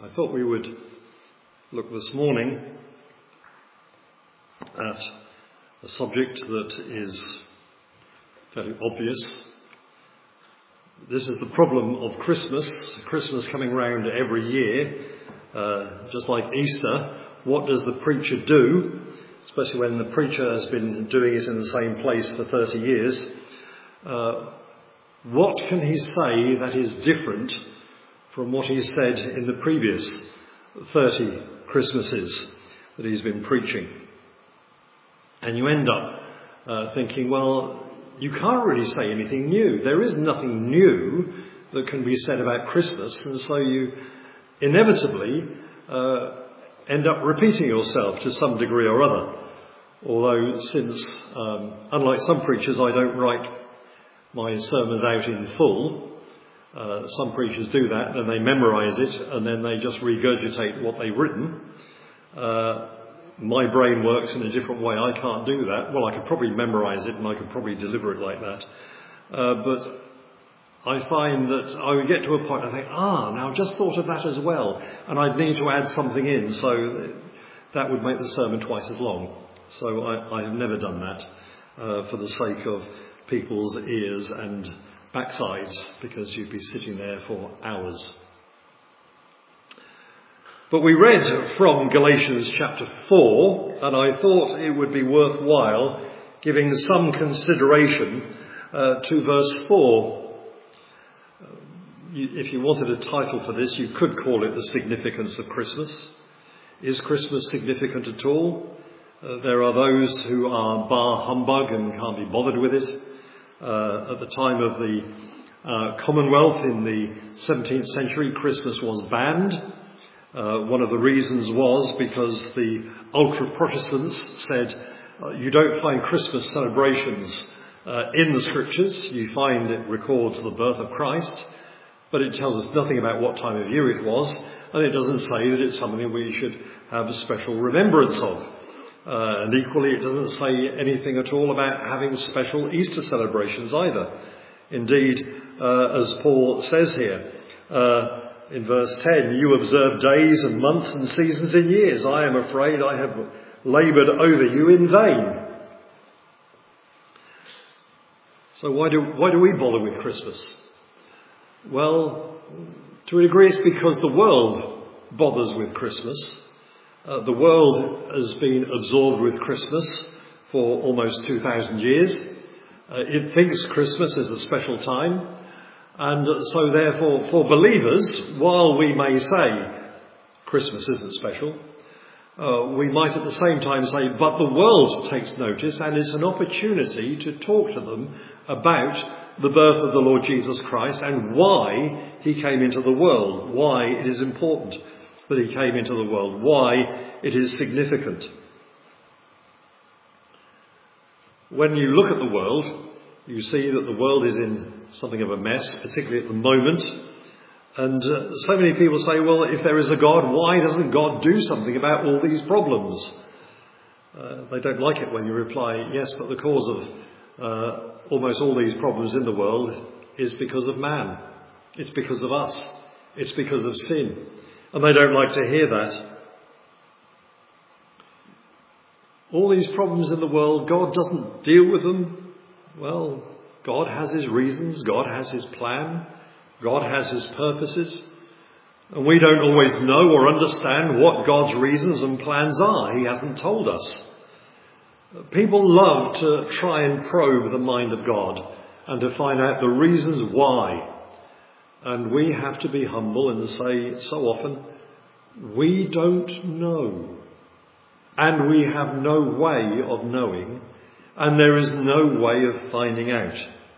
I thought we would look this morning at a subject that is fairly obvious. This is the problem of Christmas. Christmas coming round every year, just like Easter. What does the preacher do, especially when the preacher has been doing it in the same place for 30 years? What can he say that is different from what he said in the previous 30 Christmases that he's been preaching? And you end up thinking, well, you can't really say anything new. There is nothing new that can be said about Christmas, and so you inevitably end up repeating yourself to some degree or other. Although since, unlike some preachers, I don't write my sermons out in full. Some preachers do that, then they memorise it, and then they just regurgitate what they've written. My brain works in a different way. I can't do that. Well, I could probably memorise it and I could probably deliver it like that. But I find that I would get to a point I think, now I've just thought of that as well. And I'd need to add something in, so that would make the sermon twice as long. So I have never done that for the sake of people's ears and backsides, because you'd be sitting there for hours. But we read from Galatians chapter 4, and I thought it would be worthwhile giving some consideration to verse 4. If you wanted a title for this, you could call it The Significance of Christmas. Is Christmas significant at all? There are those who are bar humbug and can't be bothered with it. At the time of the Commonwealth in the 17th century, Christmas was banned. One of the reasons was because the ultra-Protestants said, you don't find Christmas celebrations in the scriptures. You find it records the birth of Christ, but it tells us nothing about what time of year it was, and it doesn't say that it's something we should have a special remembrance of. And equally, it doesn't say anything at all about having special Easter celebrations either. Indeed, as Paul says here, in verse 10, you observe days and months and seasons and years. I am afraid I have laboured over you in vain. So why do we bother with Christmas? Well, to a degree it's because the world bothers with Christmas. The world has been absorbed with Christmas for almost 2,000 years. It thinks Christmas is a special time. And so therefore, for believers, while we may say Christmas isn't special, we might at the same time say, but the world takes notice, and it's an opportunity to talk to them about the birth of the Lord Jesus Christ and why he came into the world, why it is important that he came into the world, why it is significant. When you look at the world, you see that the world is in something of a mess, particularly at the moment. And so many people say, well, if there is a God, why doesn't God do something about all these problems? They don't like it when you reply, yes, but the cause of almost all these problems in the world is because of man. It's because of us. It's because of sin. And they don't like to hear that. All these problems in the world, God doesn't deal with them. Well, God has his reasons, God has his plan, God has his purposes, and we don't always know or understand what God's reasons and plans are. He hasn't told us. People love to try and probe the mind of God and to find out the reasons why. And we have to be humble and say so often, we don't know. And we have no way of knowing. And there is no way of finding out.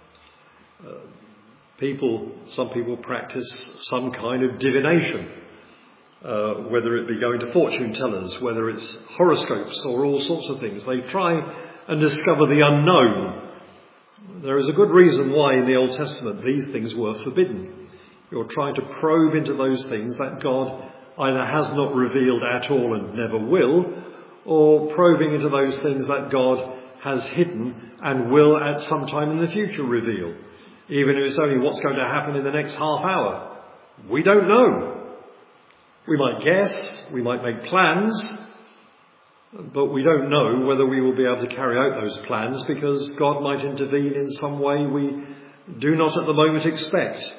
Some people practice some kind of divination, whether it be going to fortune tellers, whether it's horoscopes or all sorts of things. They try and discover the unknown. There is a good reason why in the Old Testament these things were forbidden. You're trying to probe into those things that God either has not revealed at all and never will, or probing into those things that God has hidden and will at some time in the future reveal. Even if it's only what's going to happen in the next half hour. We don't know. We might guess, we might make plans, but we don't know whether we will be able to carry out those plans because God might intervene in some way we do not at the moment expect.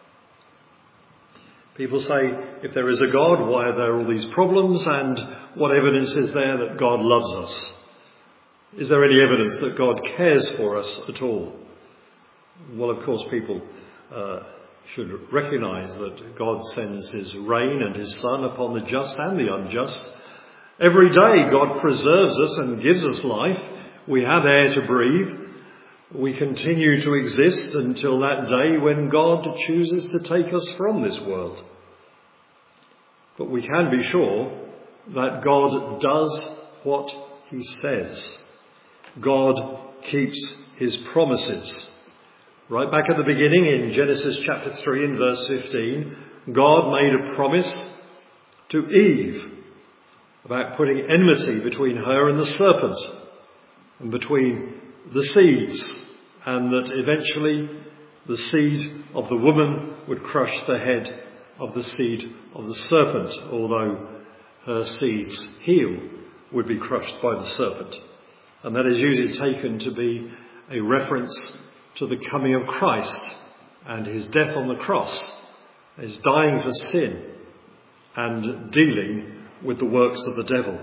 People say, if there is a God, why are there all these problems, and what evidence is there that God loves us? Is there any evidence that God cares for us at all? Well, of course, people should recognise that God sends his rain and his sun upon the just and the unjust. Every day God preserves us and gives us life. We have air to breathe. We continue to exist until that day when God chooses to take us from this world. But we can be sure that God does what he says. God keeps his promises. Right back at the beginning in Genesis chapter 3 and verse 15, God made a promise to Eve about putting enmity between her and the serpent and between the seeds, and that eventually the seed of the woman would crush the head of the seed of the serpent, although her seed's heel would be crushed by the serpent. And that is usually taken to be a reference to the coming of Christ and his death on the cross, his dying for sin and dealing with the works of the devil.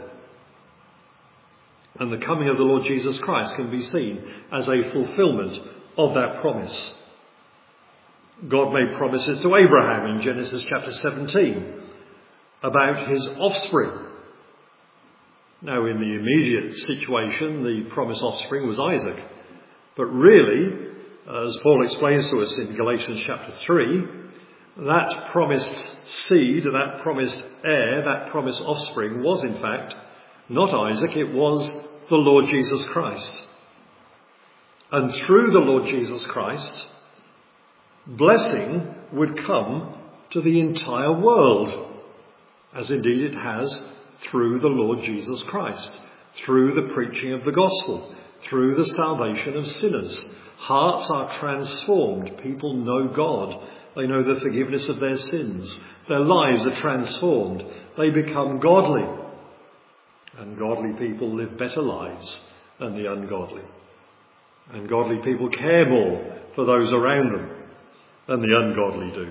And the coming of the Lord Jesus Christ can be seen as a fulfilment of that promise. God made promises to Abraham in Genesis chapter 17 about his offspring. Now, in the immediate situation, the promised offspring was Isaac. But really, as Paul explains to us in Galatians chapter 3, that promised seed, that promised heir, that promised offspring was in fact not Isaac, it was the Lord Jesus Christ. And through the Lord Jesus Christ, blessing would come to the entire world, as indeed it has through the Lord Jesus Christ, through the preaching of the gospel, through the salvation of sinners. Hearts are transformed. People know God. They know the forgiveness of their sins. Their lives are transformed. They become godly. And godly people live better lives than the ungodly. And godly people care more for those around them than the ungodly do.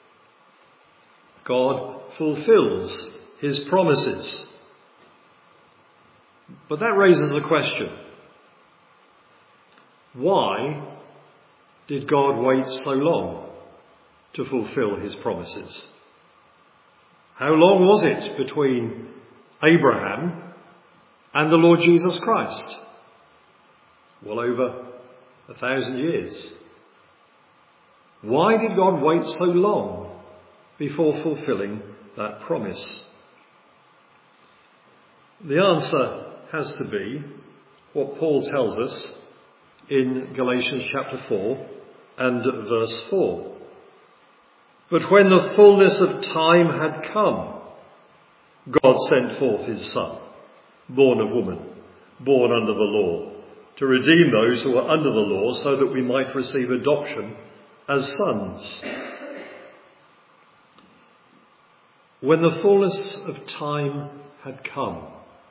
God fulfills his promises. But that raises the question, why did God wait so long to fulfill his promises? How long was it between Abraham and the Lord Jesus Christ? Well, over 1,000 years. Why did God wait so long before fulfilling that promise? The answer has to be what Paul tells us in Galatians chapter 4 and verse 4. But when the fullness of time had come, God sent forth his Son, born of woman, born under the law, to redeem those who are under the law, so that we might receive adoption as sons. When the fullness of time had come,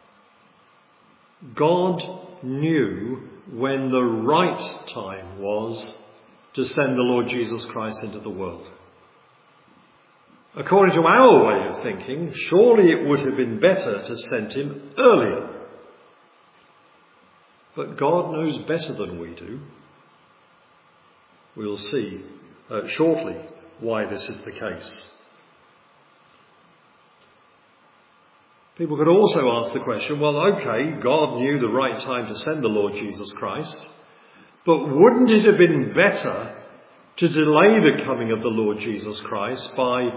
God knew when the right time was to send the Lord Jesus Christ into the world. According to our way of thinking, surely it would have been better to send him earlier. But God knows better than we do. We'll see shortly why this is the case. People could also ask the question, well, okay, God knew the right time to send the Lord Jesus Christ, but wouldn't it have been better to delay the coming of the Lord Jesus Christ by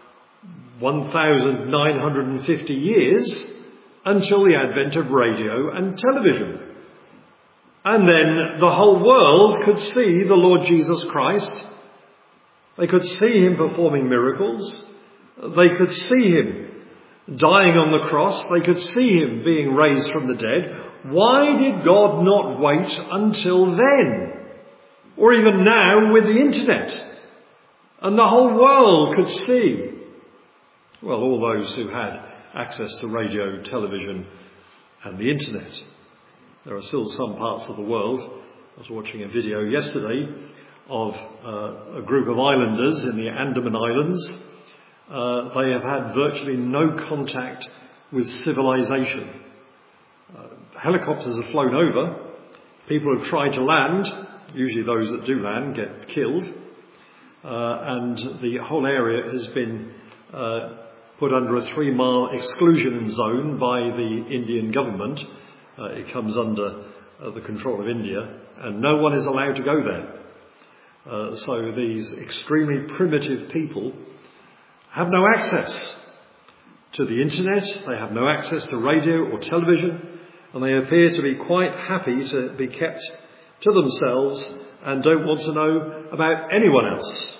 1,950 years until the advent of radio and television? And then the whole world could see the Lord Jesus Christ. They could see him performing miracles. They could see him dying on the cross. They could see him being raised from the dead. Why did God not wait until then? Or even now with the internet? And the whole world could see Well, all those who had access to radio, television and the internet. There are still some parts of the world. I was watching a video yesterday of a group of islanders in the Andaman Islands. They have had virtually no contact with civilization. Helicopters have flown over. People have tried to land. Usually those that do land get killed. And the whole area has been put under a 3-mile exclusion zone by the Indian government. It comes under the control of India, and no one is allowed to go there. So these extremely primitive people have no access to the internet, they have no access to radio or television, and they appear to be quite happy to be kept to themselves and don't want to know about anyone else.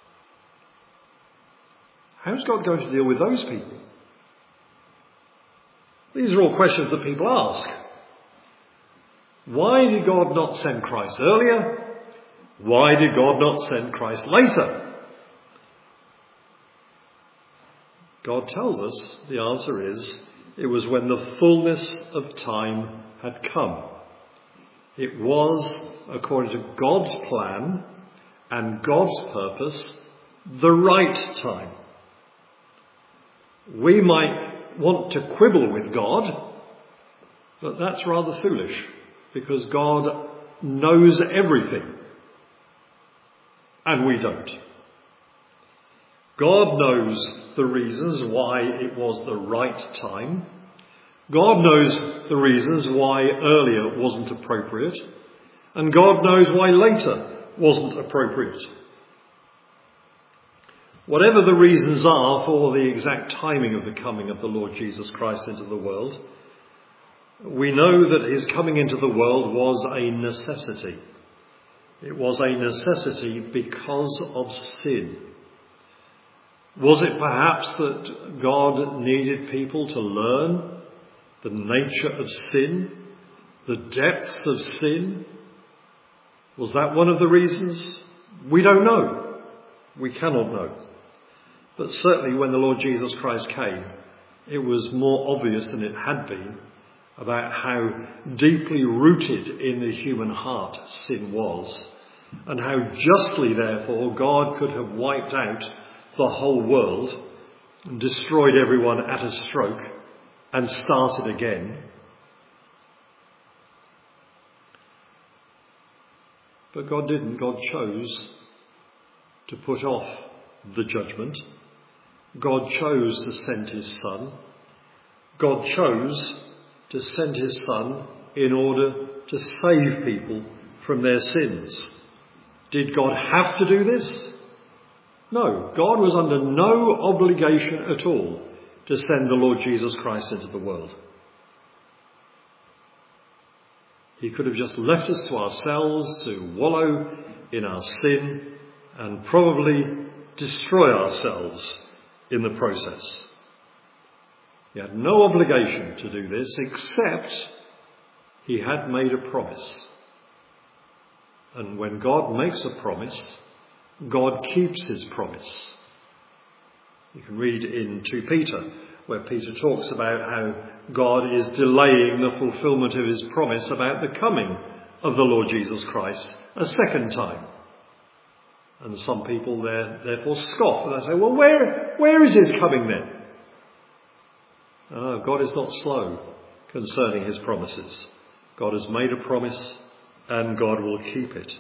How's God going to deal with those people? These are all questions that people ask. Why did God not send Christ earlier? Why did God not send Christ later? God tells us the answer is, it was when the fullness of time had come. It was, according to God's plan and God's purpose, the right time. We might want to quibble with God, but that's rather foolish, because God knows everything, and we don't. God knows the reasons why it was the right time. God knows the reasons why earlier wasn't appropriate, and God knows why later wasn't appropriate. Whatever the reasons are for the exact timing of the coming of the Lord Jesus Christ into the world, we know that his coming into the world was a necessity. It was a necessity because of sin. Was it perhaps that God needed people to learn the nature of sin, the depths of sin? Was that one of the reasons? We don't know. We cannot know. But certainly when the Lord Jesus Christ came, it was more obvious than it had been about how deeply rooted in the human heart sin was, and how justly, therefore, God could have wiped out the whole world and destroyed everyone at a stroke and started again. But God didn't. God chose to put off the judgment. God chose to send his Son. God chose to send his Son in order to save people from their sins. Did God have to do this? No, God was under no obligation at all to send the Lord Jesus Christ into the world. He could have just left us to ourselves to wallow in our sin and probably destroy ourselves in the process. He had no obligation to do this, except he had made a promise. And when God makes a promise, God keeps his promise. You can read in 2 Peter, where Peter talks about how God is delaying the fulfillment of his promise about the coming of the Lord Jesus Christ a second time. And some people therefore scoff, and they say, well, where is his coming then? God is not slow concerning his promises. God has made a promise, and God will keep it.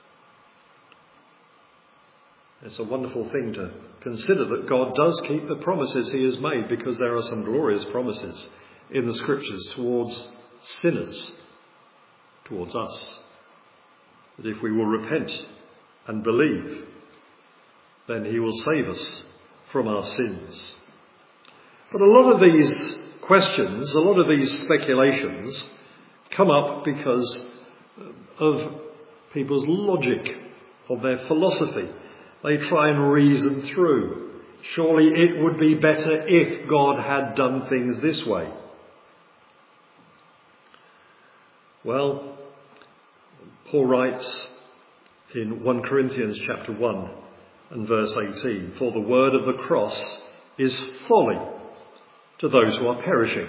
It's a wonderful thing to consider that God does keep the promises he has made, because there are some glorious promises in the scriptures towards sinners, towards us. That if we will repent and believe, then he will save us from our sins. But a lot of these questions, a lot of these speculations come up because of people's logic, of their philosophy. They try and reason through. Surely it would be better if God had done things this way. Well, Paul writes in 1 Corinthians chapter 1 and verse 18, for the word of the cross is folly to those who are perishing.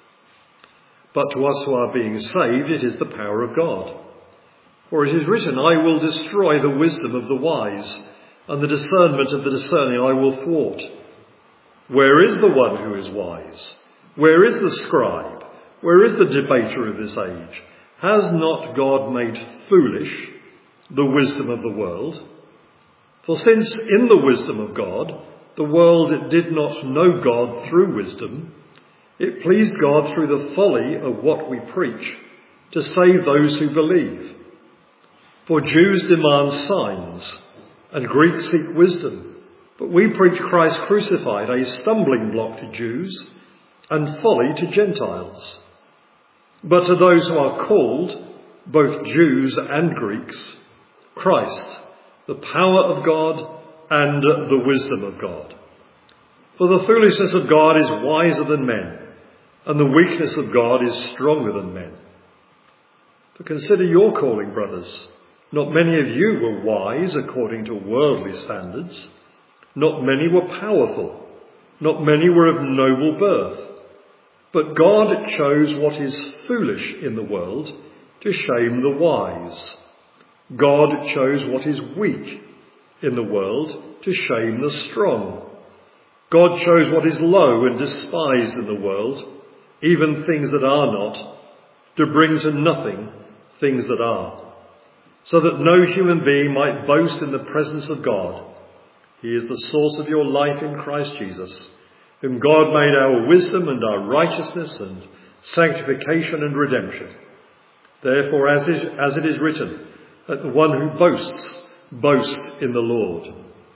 But to us who are being saved, it is the power of God. For it is written, I will destroy the wisdom of the wise, and the discernment of the discerning I will thwart. Where is the one who is wise? Where is the scribe? Where is the debater of this age? Has not God made foolish the wisdom of the world? For since in the wisdom of God, the world did not know God through wisdom, it pleased God through the folly of what we preach to save those who believe. For Jews demand signs, and Greeks seek wisdom, but we preach Christ crucified, a stumbling block to Jews and folly to Gentiles. But to those who are called, both Jews and Greeks, Christ, the power of God and the wisdom of God. For the foolishness of God is wiser than men, and the weakness of God is stronger than men. For consider your calling, brothers. Not many of you were wise according to worldly standards. Not many were powerful. Not many were of noble birth. But God chose what is foolish in the world to shame the wise. God chose what is weak in the world to shame the strong. God chose what is low and despised in the world, even things that are not, to bring to nothing things that are, so that no human being might boast in the presence of God. He is the source of your life in Christ Jesus, whom God made our wisdom and our righteousness and sanctification and redemption. Therefore, as it is written, let the one who boasts, boast in the Lord.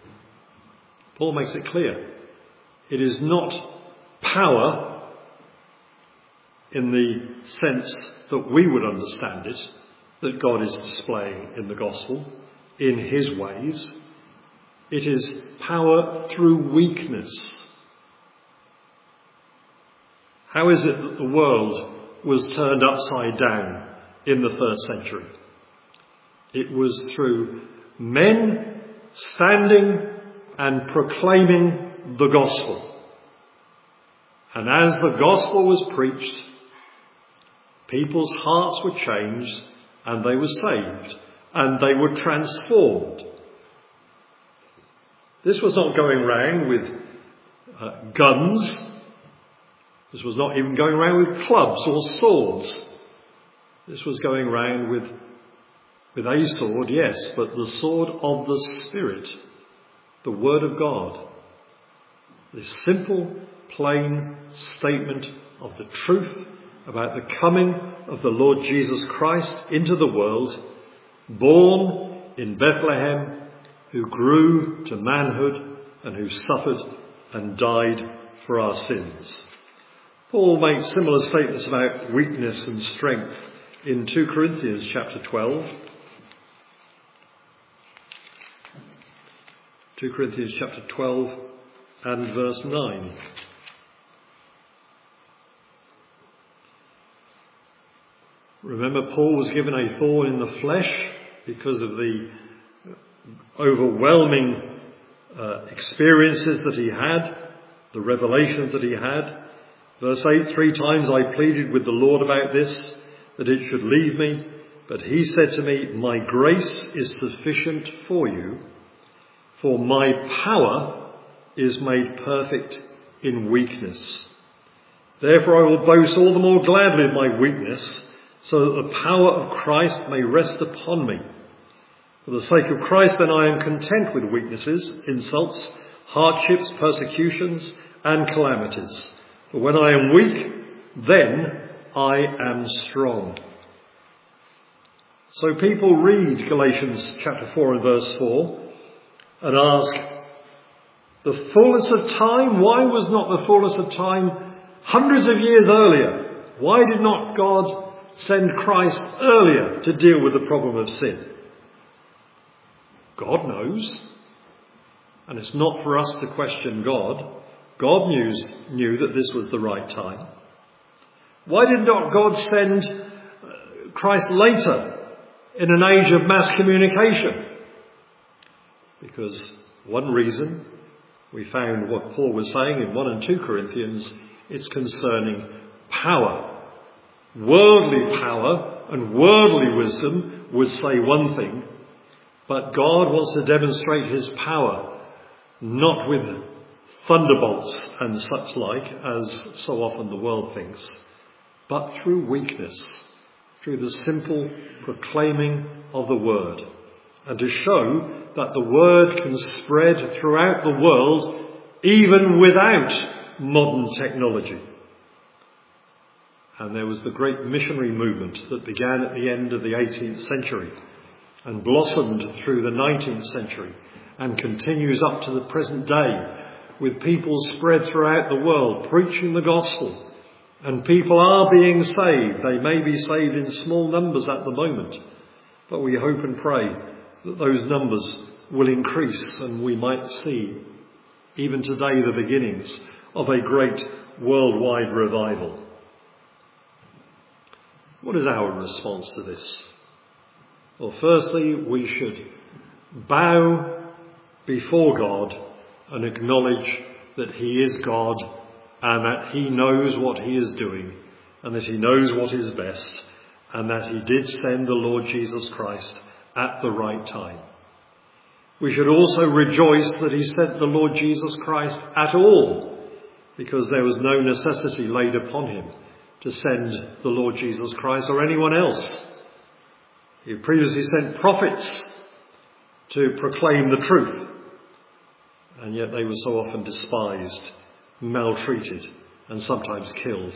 Paul makes it clear. It is not power in the sense that we would understand it, that God is displaying in the gospel, in his ways. It is power through weakness. How is it that the world was turned upside down in the first century? It was through men standing and proclaiming the gospel. And as the gospel was preached, people's hearts were changed and they were saved and they were transformed. This was not going round with guns. This was not even going round with clubs or swords. This was going round with a sword, yes, but the sword of the Spirit, the Word of God. This simple, plain statement of the truth about the coming of the Lord Jesus Christ into the world, born in Bethlehem, who grew to manhood and who suffered and died for our sins. Paul makes similar statements about weakness and strength in 2 Corinthians chapter 12. 2 Corinthians chapter 12 and verse 9. Remember, Paul was given a thorn in the flesh because of the overwhelming experiences that he had, the revelations that he had. Verse 8, 3 times I pleaded with the Lord about this, that it should leave me. But he said to me, my grace is sufficient for you, for my power is made perfect in weakness. Therefore I will boast all the more gladly of my weakness, so that the power of Christ may rest upon me. For the sake of Christ, then, I am content with weaknesses, insults, hardships, persecutions, and calamities. For when I am weak, then I am strong. So people read Galatians chapter 4 and verse 4 and ask, the fullness of time? Why was not the fullness of time hundreds of years earlier? Why did not God send Christ earlier to deal with the problem of sin? God knows, and it's not for us to question God. God knew that this was the right time. Why did not God send Christ later in an age of mass communication? Because one reason We found what Paul was saying in 1 and 2 Corinthians. It's concerning power. Worldly power and worldly wisdom would say one thing, but God wants to demonstrate his power not with thunderbolts and such like, as so often the world thinks, but through weakness, through the simple proclaiming of the word, and to show that the word can spread throughout the world even without modern technology. And there was the great missionary movement that began at the end of the 18th century and blossomed through the 19th century and continues up to the present day, with people spread throughout the world preaching the gospel. And people are being saved. They may be saved in small numbers at the moment, but we hope and pray that those numbers will increase and we might see, even today, the beginnings of a great worldwide revival. What is our response to this? Well, firstly, we should bow before God and acknowledge that he is God and that he knows what he is doing and that he knows what is best and that he did send the Lord Jesus Christ at the right time. We should also rejoice that he sent the Lord Jesus Christ at all, because there was no necessity laid upon him to send the Lord Jesus Christ or anyone else. He previously sent prophets to proclaim the truth, and yet they were so often despised, maltreated, and sometimes killed.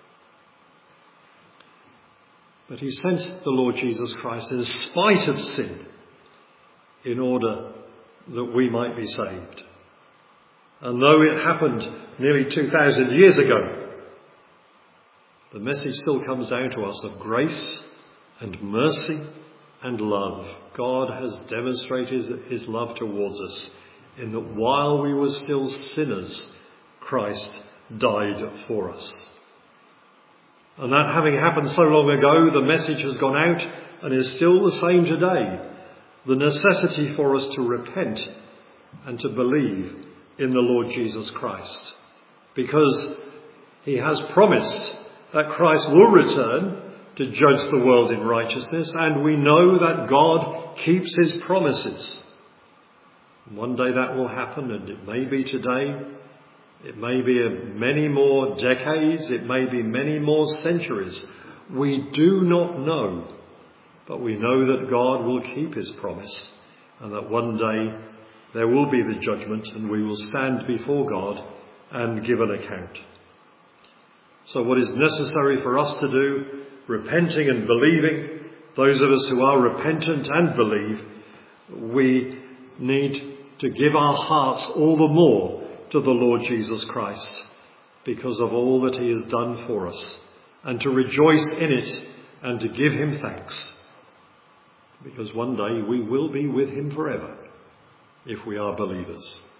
But he sent the Lord Jesus Christ in spite of sin, in order that we might be saved. And though it happened nearly 2,000 years ago, the message still comes down to us of grace and mercy and love. God has demonstrated his love towards us in that while we were still sinners, Christ died for us. And that having happened so long ago, the message has gone out and is still the same today. The necessity for us to repent and to believe in the Lord Jesus Christ, because he has promised that Christ will return to judge the world in righteousness, and we know that God keeps his promises. One day that will happen, and it may be today, it may be many more decades, it may be many more centuries. We do not know, but we know that God will keep his promise, and that one day there will be the judgment and we will stand before God and give an account. So what is necessary for us to do, repenting and believing, those of us who are repentant and believe, we need to give our hearts all the more to the Lord Jesus Christ because of all that he has done for us, and to rejoice in it and to give him thanks, because one day we will be with him forever if we are believers.